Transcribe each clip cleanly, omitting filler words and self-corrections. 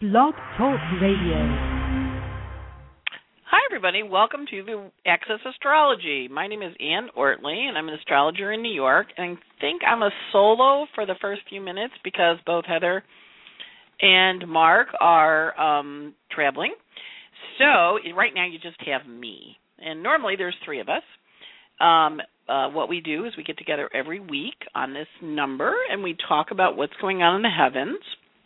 Blog Talk Radio. Hi, everybody. Welcome to the Access Astrology. My name is Ann Ortley, and I'm an astrologer in New York. And I think I'm a solo for the first few minutes because both Heather and Mark are traveling. So right now you just have me. And normally there's three of us. What we do is we get together every week on this number, and we talk about what's going on in the heavens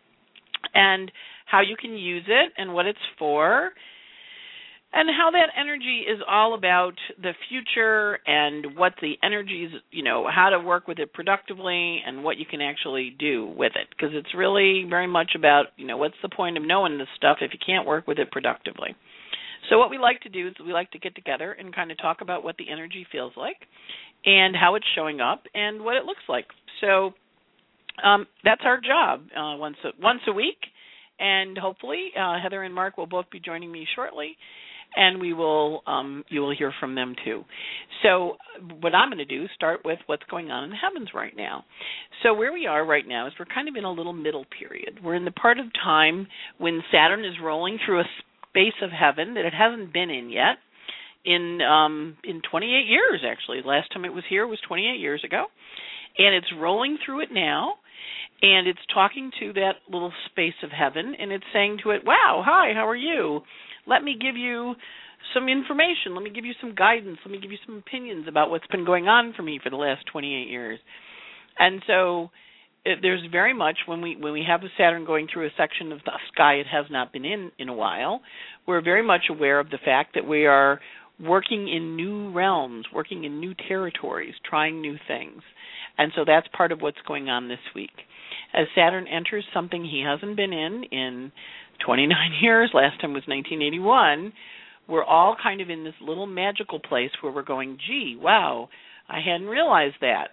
and how you can use it and what it's for, and how that energy is all about the future and what the energy is, how to work with it productively and what you can actually do with it. Because it's really very much about, what's the point of knowing this stuff if you can't work with it productively. So what we like to do is we like to get together and kind of talk about what the energy feels like and how it's showing up and what it looks like. So that's our job once a week. And hopefully Heather and Mark will both be joining me shortly. And you will hear from them too. So what I'm going to do is start with what's going on in the heavens right now. So where we are right now is we're kind of in a little middle period. We're in the part of time when Saturn is rolling through a space of heaven that it hasn't been in yet in 28 years, actually. Last time it was here was 28 years ago. And it's rolling through it now. And it's talking to that little space of heaven, and it's saying to it, wow, hi, how are you? Let me give you some information. Let me give you some guidance. Let me give you some opinions about what's been going on for me for the last 28 years. And so there's very much, when we have a Saturn going through a section of the sky it has not been in a while, we're very much aware of the fact that we are working in new realms, working in new territories, trying new things. And so that's part of what's going on this week. As Saturn enters something he hasn't been in 29 years, last time was 1981, we're all kind of in this little magical place where we're going, gee, wow, I hadn't realized that.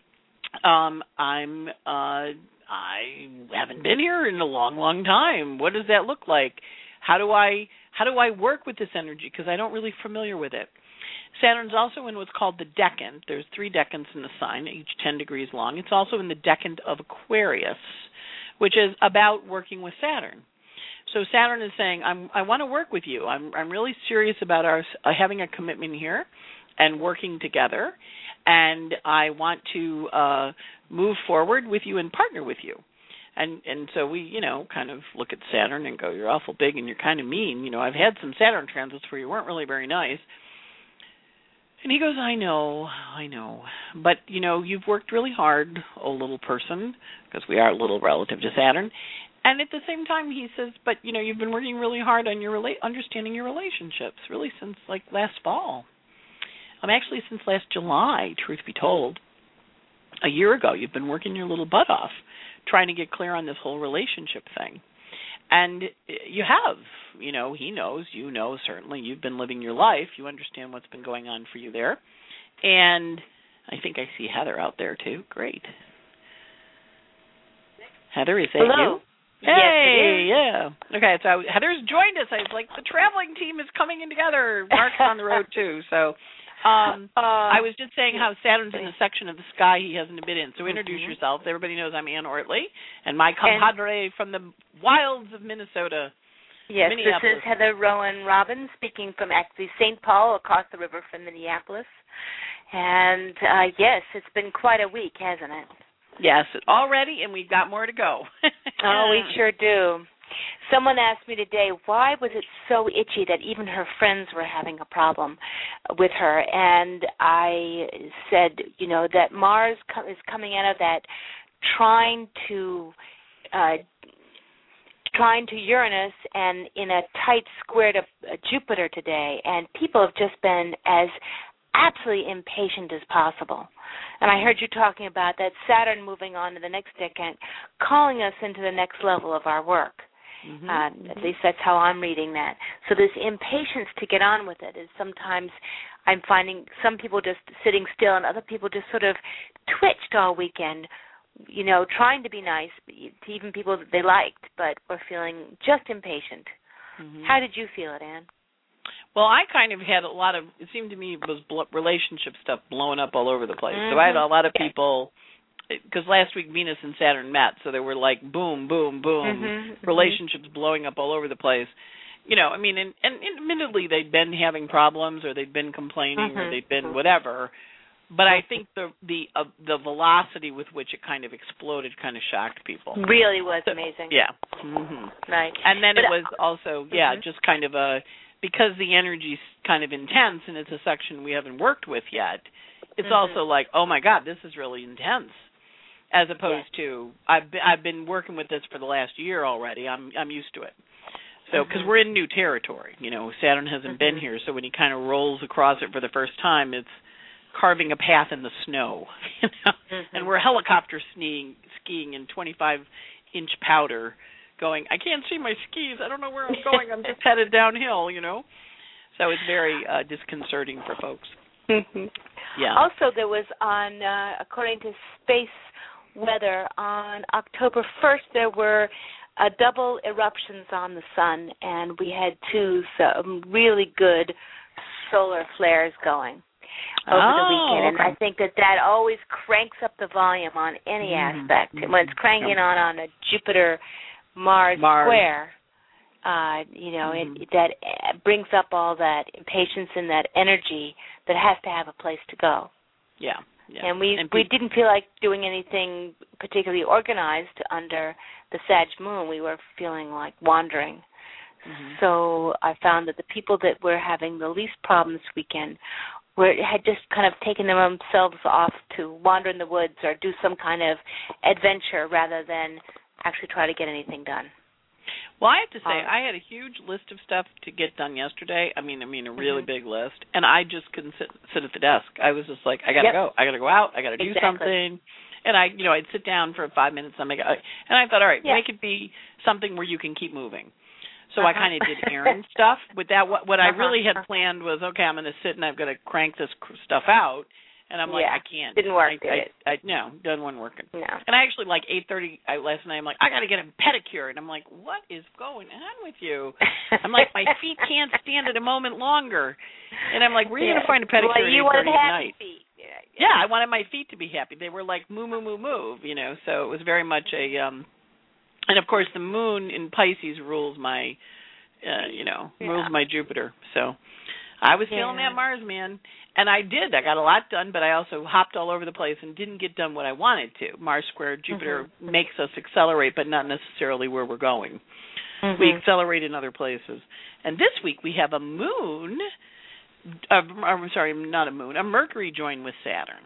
I haven't been here in a long, long time. What does that look like? How do I work with this energy? Because I don't really familiar with it. Saturn's also in what's called the decant. There's 3 decants in the sign, each 10 degrees long. It's also in the decant of Aquarius, which is about working with Saturn. So Saturn is saying, I want to work with you. I'm really serious about our having a commitment here and working together, and I want to move forward with you and partner with you. And so we, kind of look at Saturn and go, you're awful big and you're kind of mean. I've had some Saturn transits where you weren't really very nice. And he goes, I know. But, you've worked really hard, oh little person, because we are a little relative to Saturn. And at the same time, he says, but, you've been working really hard on your understanding your relationships, really since, last fall. Actually, since last July, truth be told. A year ago, you've been working your little butt off, trying to get clear on this whole relationship thing. And you have, he knows, certainly. You've been living your life. You understand what's been going on for you there. And I think I see Heather out there, too. Great. Heather, is that Hello. you? Yes, Hey, it is. yeah. Okay, so Heather's joined us. I was like, the traveling team is coming in together. Mark's on the road, too. So I was just saying how Saturn's in a section of the sky he hasn't been in. So introduce yourself. Everybody knows I'm Ann Ortley, and my compadre from the wilds of Minnesota. Yes, this is Heather Rowan Robbins speaking from actually St. Paul, across the river from Minneapolis. And yes, it's been quite a week, hasn't it? Yes, already, and we've got more to go. Oh, we sure do. Someone asked me today, why was it so itchy that even her friends were having a problem with her? And I said, that Mars is coming out of that trying to Uranus and in a tight square to Jupiter today. And people have just been as absolutely impatient as possible. And I heard you talking about that Saturn moving on to the next decade, calling us into the next level of our work. At least that's how I'm reading that. So this impatience to get on with it is sometimes I'm finding some people just sitting still and other people just sort of twitched all weekend, trying to be nice to even people that they liked, but were feeling just impatient. How did you feel it, Ann? Well, I kind of had a lot of, it seemed to me, it was relationship stuff blowing up all over the place. So I had a lot of people because last week Venus and Saturn met, so they were like boom, boom, boom, relationships blowing up all over the place. I mean, and admittedly they'd been having problems, or they'd been complaining, or they'd been whatever. But I think the velocity with which it kind of exploded kind of shocked people. Really was amazing. Yeah. Right. And then it was also, just kind of because the energy's kind of intense and it's a section we haven't worked with yet, it's also like, oh my God, this is really intense. As opposed to, I've been working with this for the last year already. I'm used to it. So, because we're in new territory, Saturn hasn't been here, so when he kind of rolls across it for the first time, it's carving a path in the snow, and we're helicopter skiing in 25-inch powder, going, I can't see my skis, I don't know where I'm going, I'm just headed downhill, So it's very disconcerting for folks. Yeah. Also, there was according to Space Weather, on October 1st, there were double eruptions on the sun, and we had two really good solar flares going over the weekend. And I think that always cranks up the volume on any aspect. When it's cranking on a Jupiter-Mars square, that brings up all that impatience and that energy that has to have a place to go. Yeah. And we didn't feel like doing anything particularly organized under the Sag moon. We were feeling like wandering. So I found that the people that were having the least problems this weekend had just kind of taken themselves off to wander in the woods or do some kind of adventure rather than actually try to get anything done. Well, I have to say, I had a huge list of stuff to get done yesterday. I mean, a really big list, and I just couldn't sit at the desk. I was just like, I gotta go. I gotta go out. I gotta do something. And I'd sit down for 5 minutes. And I thought, all right, make it be something where you can keep moving. So I kind of did errand stuff. But what I really had planned was, okay, I'm going to sit and I've got to crank this stuff out. And I'm like, I can't. Didn't work, did it? No, doesn't working. No. And I actually, like 8:30 last night, I'm like, I got to get a pedicure. And I'm like, what is going on with you? I'm like, my feet can't stand it a moment longer. And I'm like, where are you going to find a pedicure at 8:30 at night? Feet. Yeah, I wanted my feet to be happy. They were like, move, move, move, move, So it was very much and of course the moon in Pisces rules my, rules my Jupiter. So I was feeling that Mars, man. And I did. I got a lot done, but I also hopped all over the place and didn't get done what I wanted to. Mars square Jupiter makes us accelerate, but not necessarily where we're going. We accelerate in other places. And this week we have a moon, I'm sorry, not a moon, a Mercury join with Saturn.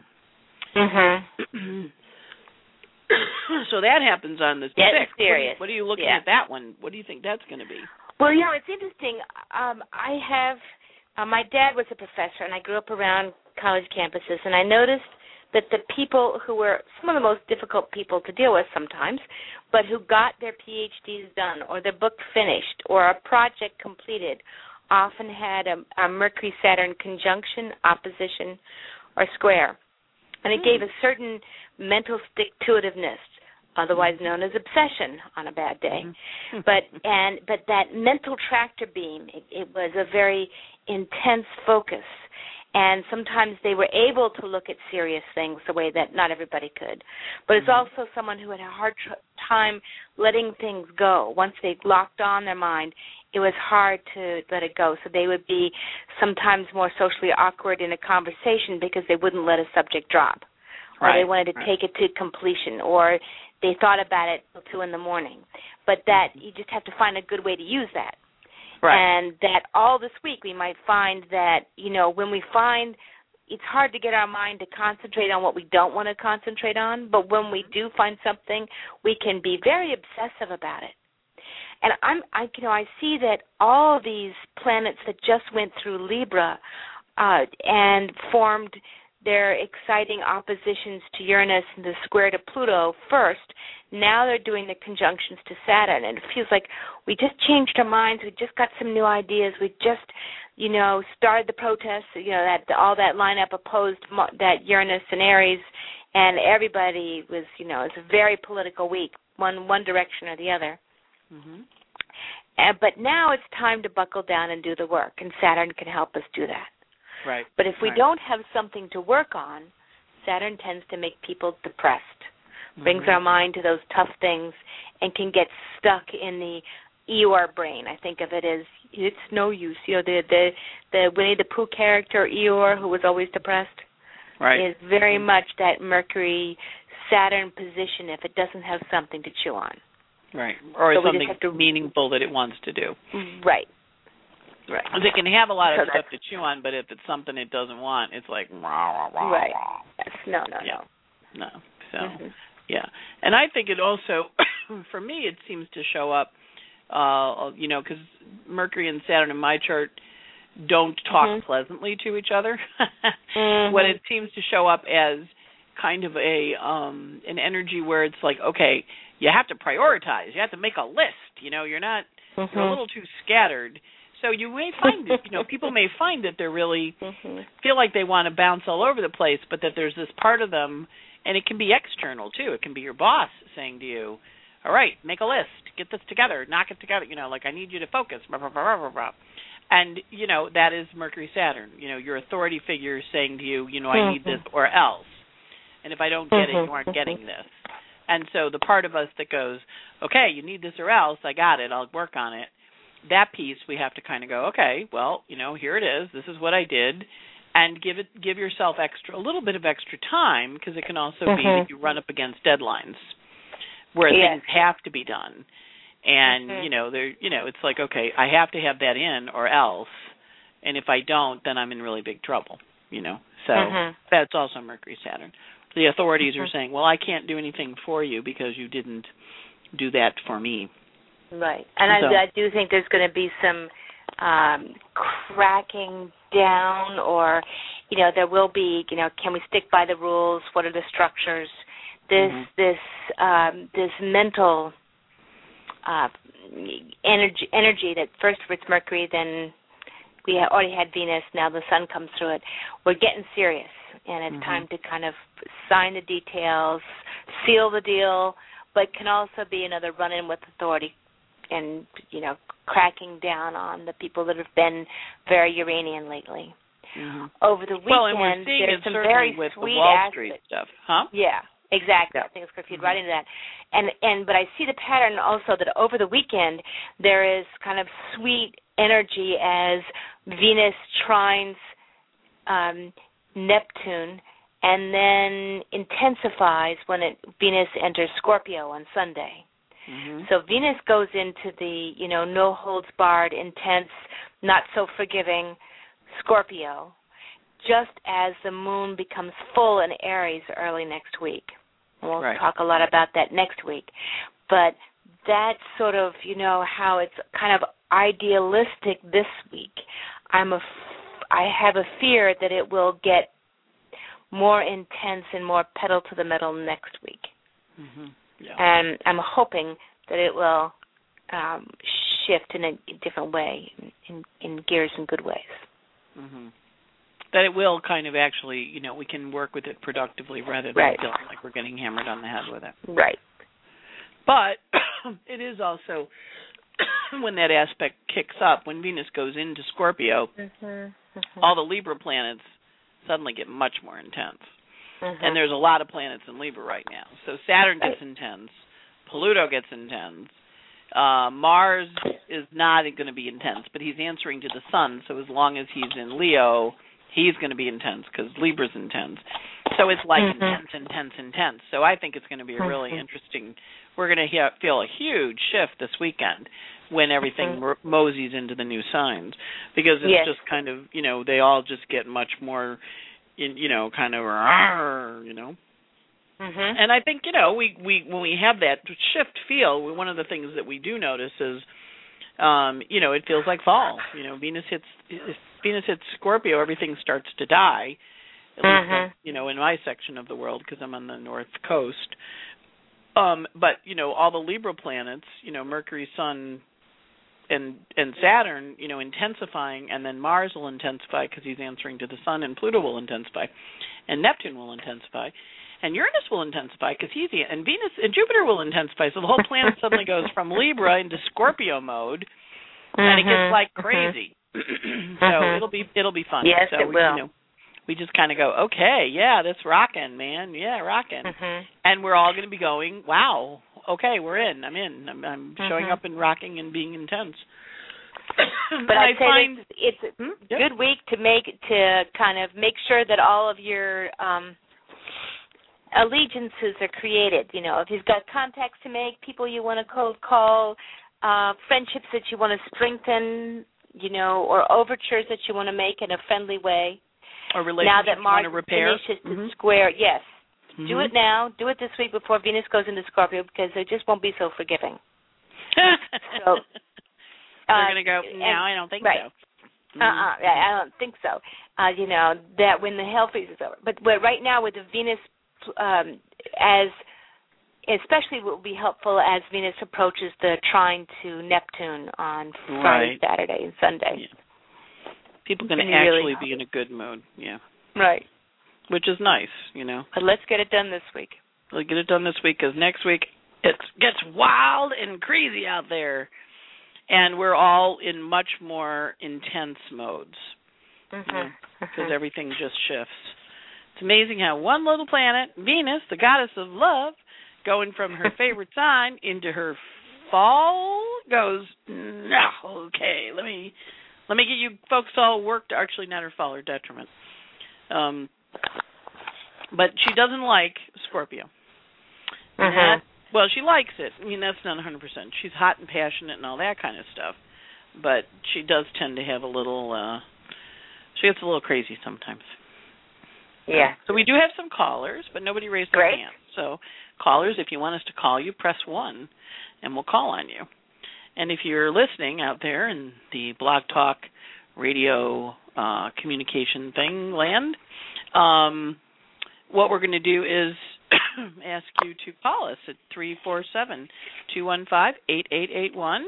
So that happens on the 6th. Serious. What are you looking at that one? What do you think that's going to be? Well, it's interesting. I have... my dad was a professor, and I grew up around college campuses, and I noticed that the people who were some of the most difficult people to deal with sometimes, but who got their PhDs done or their book finished or a project completed, often had a Mercury-Saturn conjunction, opposition, or square. And it gave a certain mental stick-to-itiveness, otherwise known as obsession on a bad day. But that mental tractor beam, it was a very intense focus. And sometimes they were able to look at serious things the way that not everybody could. But it's also someone who had a hard time letting things go. Once they locked on their mind, it was hard to let it go. So they would be sometimes more socially awkward in a conversation because they wouldn't let a subject drop. Or they wanted to take it to completion, or they thought about it till 2 in the morning. But that you just have to find a good way to use that. And that all this week we might find that, when we find it's hard to get our mind to concentrate on what we don't want to concentrate on, but when we do find something, we can be very obsessive about it. And I see that all these planets that just went through Libra and formed their exciting oppositions to Uranus and the square to Pluto first, now they're doing the conjunctions to Saturn. And it feels like we just changed our minds. We just got some new ideas. We just, started the protests, all that lineup opposed that Uranus and Aries, and everybody was, it's a very political week, one direction or the other. But now it's time to buckle down and do the work, and Saturn can help us do that. Right. But if we don't have something to work on, Saturn tends to make people depressed. brings our mind to those tough things, and can get stuck in the Eeyore brain. I think of it as it's no use. The Winnie the Pooh character Eeyore, who was always depressed, right, is very much that Mercury Saturn position if it doesn't have something to chew on. Right, or so something meaningful that it wants to do. Right. They can have a lot of stuff to chew on, but if it's something it doesn't want, it's like rah, rah, rah, right. Rah. Yes. No. No. So, yeah. And I think it also, for me, it seems to show up, because Mercury and Saturn in my chart don't talk pleasantly to each other. What it seems to show up as kind of an energy where it's like, okay, you have to prioritize. You have to make a list. You're not, you're a little too scattered. So you may find that, people may find that they're really feel like they want to bounce all over the place, but that there's this part of them, and it can be external too. It can be your boss saying to you, all right, make a list, get this together, knock it together, like I need you to focus, blah, blah, blah, blah, blah. And, that is Mercury Saturn, your authority figure saying to you, I need this or else. And if I don't get it, you aren't getting this. And so the part of us that goes, okay, you need this or else, I got it, I'll work on it. That piece we have to kind of go, okay, well, here it is. This is what I did, and give yourself a little bit of extra time, because it can also be that you run up against deadlines where things have to be done, and it's like, okay, I have to have that in or else, and if I don't, then I'm in really big trouble. So that's also Mercury Saturn. The authorities are saying, well, I can't do anything for you because you didn't do that for me. Right. And I do think there's going to be some cracking down, or, there will be, can we stick by the rules? What are the structures? This mental energy that first it's Mercury, then we already had Venus, now the Sun comes through it. We're getting serious, and it's time to kind of sign the details, seal the deal, but can also be another run-in with authority and, cracking down on the people that have been very Uranian lately. Over the weekend, there's some very with sweet the Wall Street stuff, huh? Yeah, exactly. I think it's going to feed right into that. But I see the pattern also that over the weekend there is kind of sweet energy as Venus trines Neptune, and then intensifies when Venus enters Scorpio on Sunday. So Venus goes into the, no holds barred, intense, not so forgiving Scorpio, just as the moon becomes full in Aries early next week. And we'll talk a lot about that next week. But that's sort of, how it's kind of idealistic this week. I have a fear that it will get more intense and more pedal to the metal next week. And I'm hoping that it will shift in a different way, in gears in good ways. That it will kind of actually, we can work with it productively rather than feeling like we're getting hammered on the head with it. Right. But it is also, when that aspect kicks up, when Venus goes into Scorpio, all the Libra planets suddenly get much more intense. And there's a lot of planets in Libra right now. So Saturn gets intense. Pluto gets intense. Mars is not going to be intense, but he's answering to the Sun. So as long as he's in Leo, he's going to be intense because Libra's intense. So it's like intense. So I think it's going to be a really interesting, we're going to feel a huge shift this weekend when everything moseys into the new signs, because it's just kind of, they all just get much more, kind of, And I think, we when we have that shift feel, one of the things that we do notice is, it feels like fall. Venus hits Scorpio, everything starts to die. At least, in my section of the world, because I'm on the north coast. But all the Libra planets, Mercury, Sun, and Saturn, intensifying, and then Mars will intensify because he's answering to the Sun, and Pluto will intensify, and Neptune will intensify, and Uranus will intensify because and Venus and Jupiter will intensify. So the whole planet suddenly goes from Libra into Scorpio mode, and it gets like crazy. So it'll be fun. Yes, so, it will. we just kind of go, okay, yeah, that's rocking, man, yeah, rocking, and we're all going to be going, wow, okay, we're in, I'm showing up and rocking and being intense. But I'd say it's a good week to kind of make sure that all of your allegiances are created. You know, if you've got contacts to make, people you want to cold call, friendships that you want to strengthen, you know, or overtures that you want to make in a friendly way. Or relationships you want to repair. Finishes the square, yes. Do it now. Do it this week before Venus goes into Scorpio, because it just won't be so forgiving. So, they're going to go, no, I don't think so. I don't think so. You know, that when the hell freeze is over. But right now with the Venus, especially what will be helpful as Venus approaches the trine to Neptune on Friday, Saturday, and Sunday. Yeah. People are going to actually be in a good mood. Yeah. Right. Which is nice, you know. But let's get it done this week. Let's get it done this week, because next week it gets wild and crazy out there. And we're all in much more intense modes. Because everything just shifts. It's amazing how one little planet, Venus, the goddess of love, going from her favorite sign into her fall, goes, no, okay, let me get you folks all worked. Actually, not her fall, her detriment. But she doesn't like Scorpio. Well, she likes it. I mean, that's not 100%. She's hot and passionate and all that kind of stuff. But she does tend to have a little, she gets a little crazy sometimes. Yeah. So we do have some callers, but nobody raised their hand. So callers, if you want us to call you, press 1, and we'll call on you. And if you're listening out there in the Blog Talk radio communication thing land, what we're going to do is ask you to call us at 347-215-8881,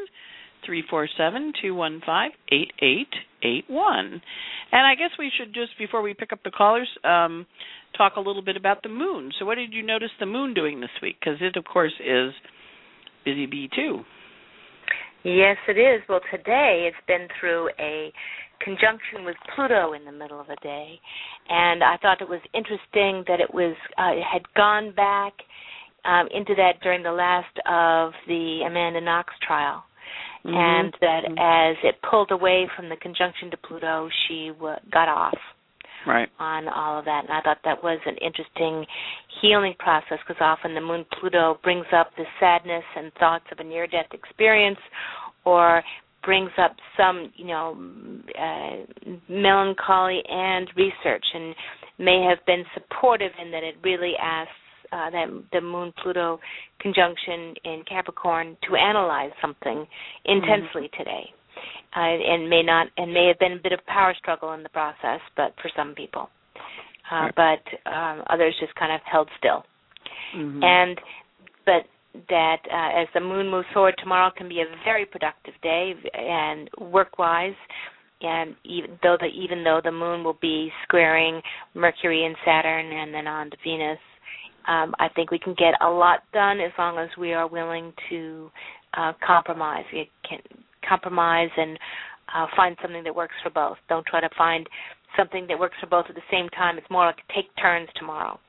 347-215-8881. And I guess we should just, before we pick up the callers, talk a little bit about the moon. So what did you notice the moon doing this week? Because it, of course, is busy bee too. Yes, it is. Well, today it's been through a conjunction with Pluto in the middle of the day, and I thought it was interesting that it was had gone back into that during the last of the Amanda Knox trial, and that as it pulled away from the conjunction to Pluto, she got off on all of that, and I thought that was an interesting healing process, because often the moon Pluto brings up the sadness and thoughts of a near-death experience, or brings up some, melancholy and research, and may have been supportive in that it really asks that the Moon-Pluto conjunction in Capricorn to analyze something intensely today, and may have been a bit of power struggle in the process, but for some people, but others just kind of held still, but that as the moon moves forward, tomorrow can be a very productive day and work-wise, and even though the moon will be squaring Mercury and Saturn and then on to Venus, I think we can get a lot done as long as we are willing to compromise. We can compromise and find something that works for both. Don't try to find something that works for both at the same time. It's more like take turns tomorrow.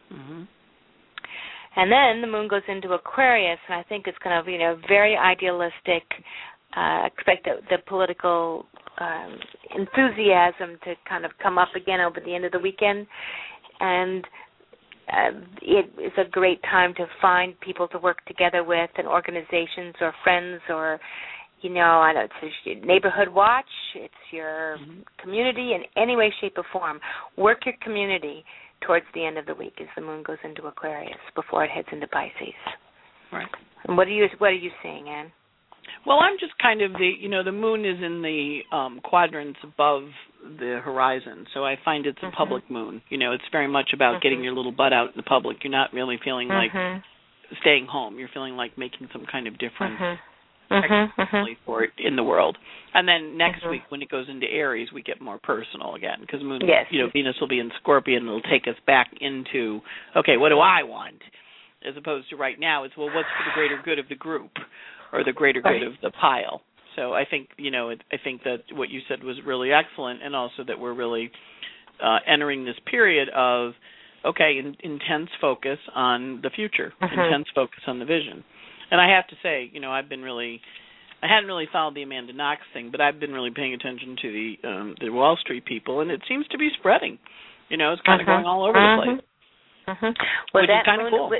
And then the moon goes into Aquarius, and I think it's kind of, very idealistic. Expect the political enthusiasm to kind of come up again over the end of the weekend. And it is a great time to find people to work together with, and organizations or friends, or, I know it's your neighborhood watch, it's your community in any way, shape, or form. Work your community towards the end of the week as the moon goes into Aquarius before it heads into Pisces. Right. And what are you seeing, Anne? Well, I'm just kind of the moon is in the quadrants above the horizon, so I find it's a public moon. It's very much about getting your little butt out in the public. You're not really feeling like staying home. You're feeling like making some kind of difference for it in the world. And then next week, when it goes into Aries, we get more personal again, because moon, Venus will be in Scorpion, and it'll take us back into, okay, what do I want? As opposed to right now, it's, well, what's for the greater good of the group, or the greater good of the pile. So I think, I think that what you said was really excellent, and also that we're really entering this period of, okay, intense focus on the future, intense focus on the vision. And I have to say, I hadn't really followed the Amanda Knox thing, but I've been really paying attention to the Wall Street people, and it seems to be spreading. It's kind of going all over the place. Well, which is kind of cool. With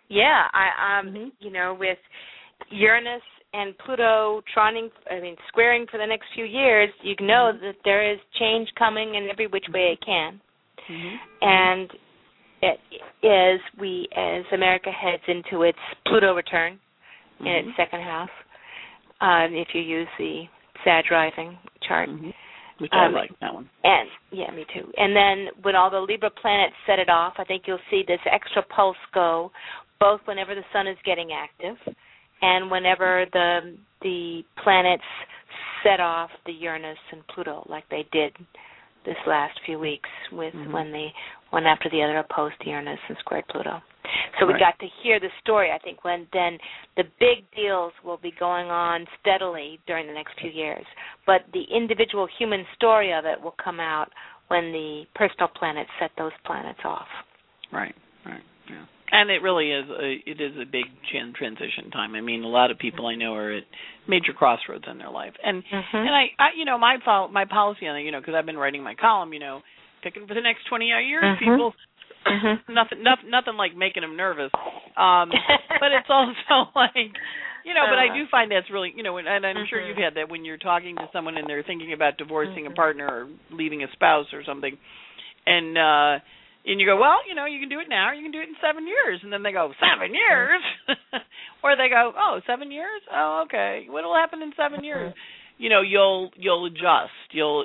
Uranus and Pluto squaring for the next few years, you know that there is change coming in every which way it can. And as America heads into its Pluto return in its second house, if you use the Sag rising chart. Which I like that one. And me too. And then when all the Libra planets set it off, I think you'll see this extra pulse go, both whenever the sun is getting active and whenever the planets set off the Uranus and Pluto, like they did this last few weeks with when they one after the other opposed Uranus and squared Pluto. So we got to hear the story, I think, when then the big deals will be going on steadily during the next few years. But the individual human story of it will come out when the personal planets set those planets off. Right, yeah. And it really is a big transition time. I mean, a lot of people I know are at major crossroads in their life. And I my policy on it, because I've been writing my column, picking for the next 20 years, people. Nothing like making them nervous, but it's also like, but I do find that's really, and I'm sure you've had that when you're talking to someone and they're thinking about divorcing a partner or leaving a spouse or something, and you go, well, you can do it now, or you can do it in 7 years, and then they go, 7 years, or they go, 7 years, oh, okay, what'll happen in 7 years? You'll adjust, you'll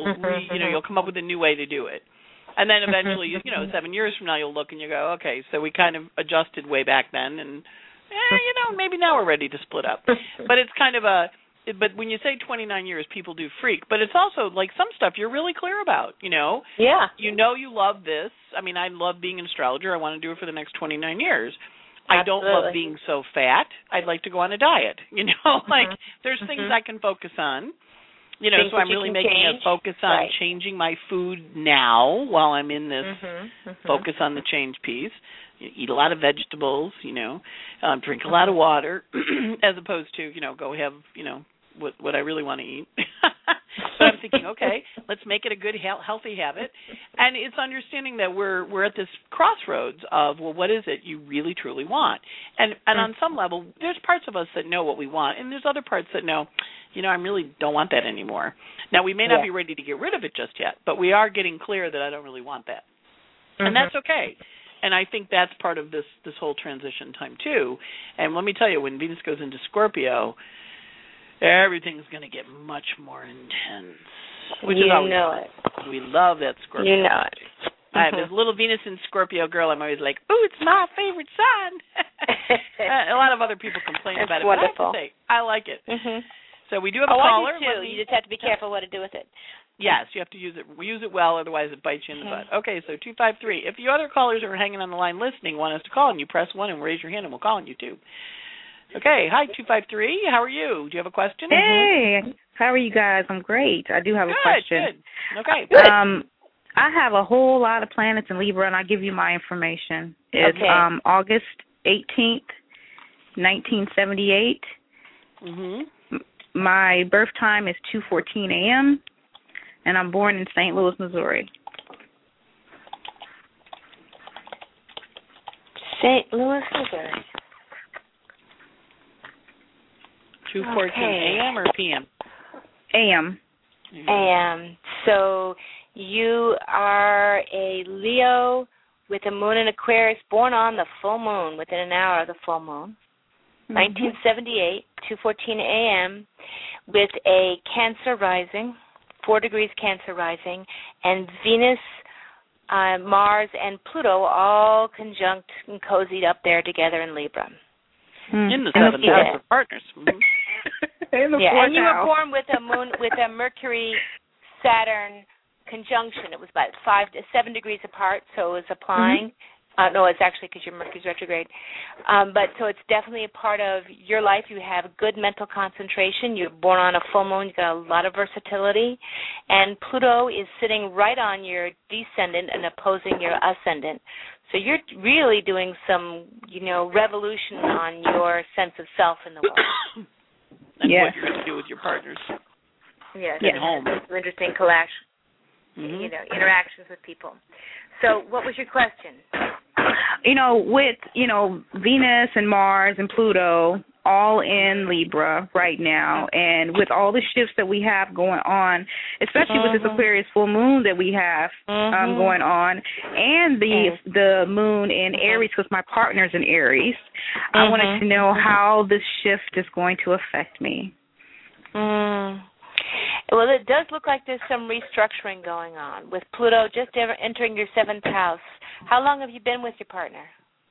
come up with a new way to do it. And then eventually, 7 years from now, you'll look and you go, okay, so we kind of adjusted way back then, and, maybe now we're ready to split up. But it's kind of but when you say 29 years, people do freak. But it's also, like, some stuff you're really clear about, Yeah. You love this. I mean, I love being an astrologer. I want to do it for the next 29 years. I don't love being so fat. I'd like to go on a diet, like, there's things I can focus on. So I'm really making a focus on changing my food now while I'm in this focus on the change piece. Eat a lot of vegetables, drink a lot of water, as opposed to, go have, what I really want to eat. But I'm thinking, okay, let's make it a good, healthy habit. And it's understanding that we're at this crossroads of, well, what is it you really, truly want? And on some level, there's parts of us that know what we want, and there's other parts that know, I really don't want that anymore. Now, we may not be ready to get rid of it just yet, but we are getting clear that I don't really want that. And that's okay. And I think that's part of this whole transition time, too. And let me tell you, when Venus goes into Scorpio, everything's going to get much more intense. Which is always fun. We love that Scorpio. You know it. I have this little Venus in Scorpio girl. I'm always like, ooh, it's my favorite sign. A lot of other people complain about it, wonderful. But I have to say, I like it. So we do have a caller. I do too. You just have to be careful what to do with it. Yes, you have to use it. We use it well, otherwise it bites you in the butt. Okay, so 253. If you other callers are hanging on the line listening, want us to call, and you press 1 and raise your hand, and we'll call on you too. Okay, hi 253. How are you? Do you have a question? Hey, how are you guys? I'm great. I do have a question. Good. Okay. Good. I have a whole lot of planets in Libra, and I'll give you my information. It's August 18th, 1978. My birth time is 2:14 a.m., and I'm born in St. Louis, Missouri. St. Louis, Missouri. 2:14 a.m. or p.m.? A.m. A.m. So you are a Leo with a moon in Aquarius, born on the full moon, within an hour of the full moon. 1978, 2:14 a.m., with a Cancer rising, 4 degrees Cancer rising, and Venus, Mars, and Pluto all conjunct and cozied up there together in Libra. In the 7th house of partners. And you were born with a moon, with a Mercury Saturn conjunction. It was about 5 to 7 degrees apart, so it was applying No, it's actually because your Mercury's retrograde. But so it's definitely a part of your life. You have good mental concentration. You're born on a full moon. You've got a lot of versatility. And Pluto is sitting right on your descendant and opposing your ascendant. So you're really doing some, revolution on your sense of self in the world. And what you're going to do with your partners. Yes. At home. Some interesting interactions with people. So what was your question? With, Venus and Mars and Pluto all in Libra right now, and with all the shifts that we have going on, especially with this Aquarius full moon that we have going on, and the moon in Aries, because my partner's in Aries, I wanted to know how this shift is going to affect me. Well, it does look like there's some restructuring going on with Pluto just entering your 7th house. How long have you been with your partner?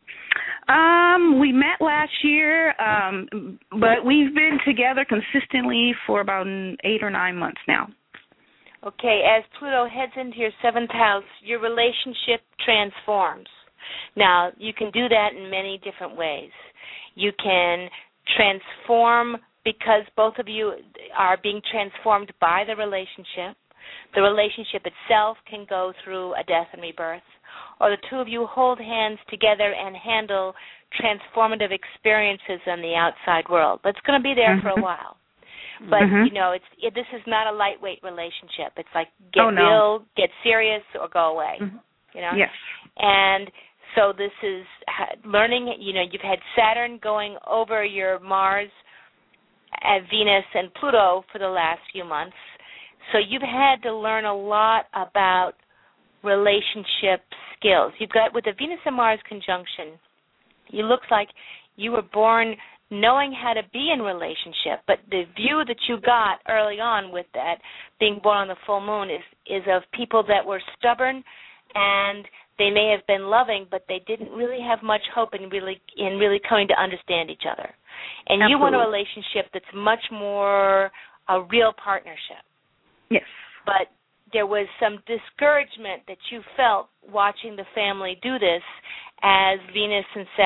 We met last year, but we've been together consistently for about 8 or 9 months now. Okay, as Pluto heads into your 7th house, your relationship transforms. Now, you can do that in many different ways. You can transform because both of you are being transformed by the relationship. The relationship itself can go through a death and rebirth, or the two of you hold hands together and handle transformative experiences in the outside world. But it's going to be there for a while. But, this is not a lightweight relationship. It's like get real, get serious, or go away, Yes. And so this is learning, you've had Saturn going over your Mars, Venus, and Pluto for the last few months. So you've had to learn a lot about relationship skills. You've got, with the Venus and Mars conjunction, it looks like you were born knowing how to be in relationship, but the view that you got early on with that, being born on the full moon, is of people that were stubborn, and they may have been loving, but they didn't really have much hope in really coming to understand each other. And Absolutely. You want a relationship that's much more a real partnership. Yes. But there was some discouragement that you felt watching the family do this as Venus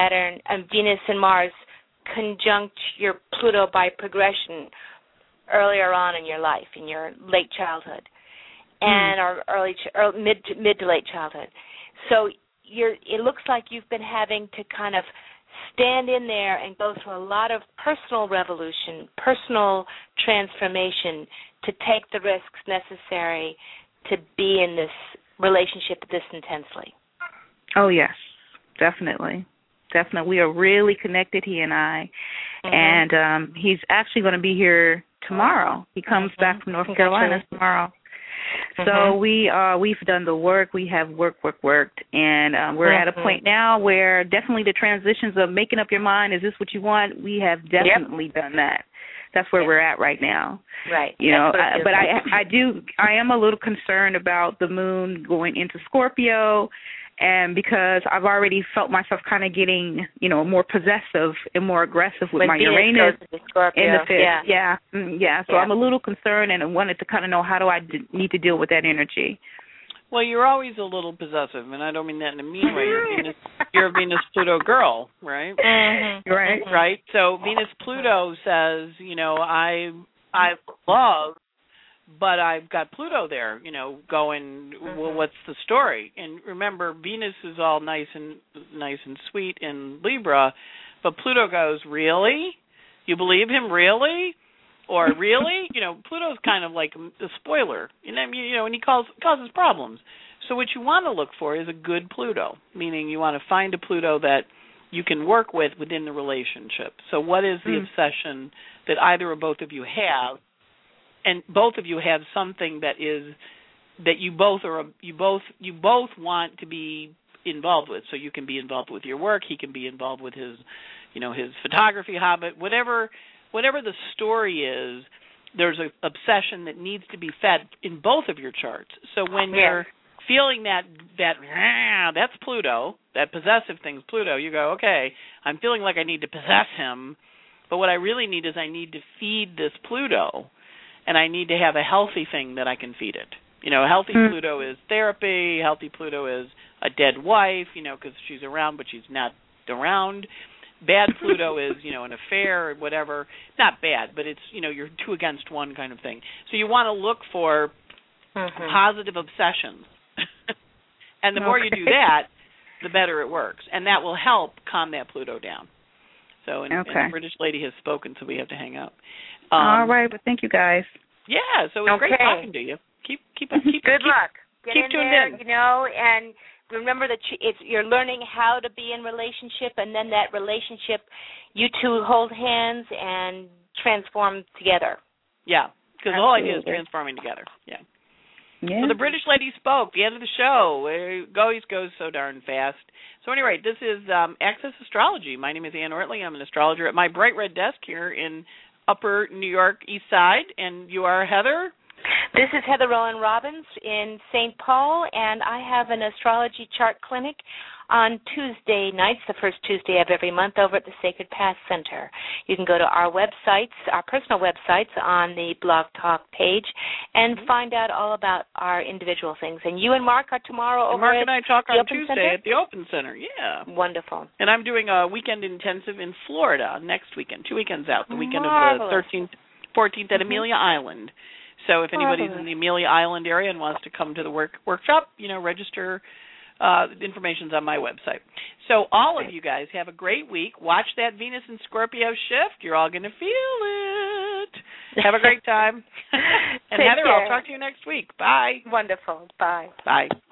and Mars conjunct your Pluto by progression earlier on in your life, in your late childhood, and or mid to late childhood. So it looks like you've been having to kind of stand in there and go through a lot of personal revolution, personal transformation to take the risks necessary to be in this relationship this intensely. Oh, yes, definitely. Definitely. We are really connected, he and I. And he's actually going to be here tomorrow. He comes back from North Carolina tomorrow. So we've done the work. We have worked, and we're at a point now where definitely the transitions of making up your mind, is this what you want? We have definitely done that. That's where we're at right now. Right. But I am a little concerned about the moon going into Scorpio, and because I've already felt myself kind of getting, more possessive and more aggressive with my Uranus in the 5th. So I'm a little concerned, and I wanted to kind of know how do I need to deal with that energy. Well, you're always a little possessive, and I don't mean that in a mean way. You're a Venus-Pluto girl, right? Right. Right. So Venus-Pluto says, I love, but I've got Pluto there, going, well, what's the story? And remember, Venus is all nice and sweet in Libra, but Pluto goes, really? You believe him, really? Or really? Pluto's kind of like a spoiler, and he causes problems. So what you want to look for is a good Pluto, meaning you want to find a Pluto that you can work with within the relationship. So what is the obsession that either or both of you have? And both of you have something that you both want to be involved with. So you can be involved with your work. He can be involved with his photography hobby. Whatever the story is, there's an obsession that needs to be fed in both of your charts. So when you're feeling that's Pluto, that possessive thing's Pluto, you go, okay, I'm feeling like I need to possess him, but what I really need is I need to feed this Pluto. And I need to have a healthy thing that I can feed it. Healthy Pluto is therapy. Healthy Pluto is a dead wife, because she's around, but she's not around. Bad Pluto is, an affair or whatever. Not bad, but it's, you're 2 against 1 kind of thing. So you want to look for positive obsessions. And the more you do that, the better it works. And that will help calm that Pluto down. So, and the British lady has spoken, so we have to hang up. All right, but thank you, guys. Yeah, so it was great talking to you. Keep Good luck. Get keep in tuned there, in. And remember that you're learning how to be in relationship, and then that relationship, you two hold hands and transform together. Yeah, because the whole idea is transforming together. Yeah. So the British lady spoke. The end of the show. It always goes so darn fast. So anyway, this is Access Astrology. My name is Ann Ortley. I'm an astrologer at my bright red desk here in Upper New York East Side. And you are Heather? This is Heather Rowan Robbins in St. Paul, and I have an astrology chart clinic on Tuesday nights, the first Tuesday of every month, over at the Sacred Path Center. You can go to our websites, our personal websites, on the Blog Talk page, and find out all about our individual things. And you and Mark are tomorrow over Mark and I talk on Open Tuesday Center? at the Open Center. Yeah. Wonderful. And I'm doing a weekend intensive in Florida next weekend, 2 weekends out, the weekend Marvelous. of the 13th, 14th at Amelia Island. So if anybody's in the Amelia Island area and wants to come to the workshop, register. The information's on my website. So all of you guys have a great week. Watch that Venus and Scorpio shift. You're all going to feel it. Have a great time. And Heather, care. I'll talk to you next week. Bye. Wonderful. Bye. Bye.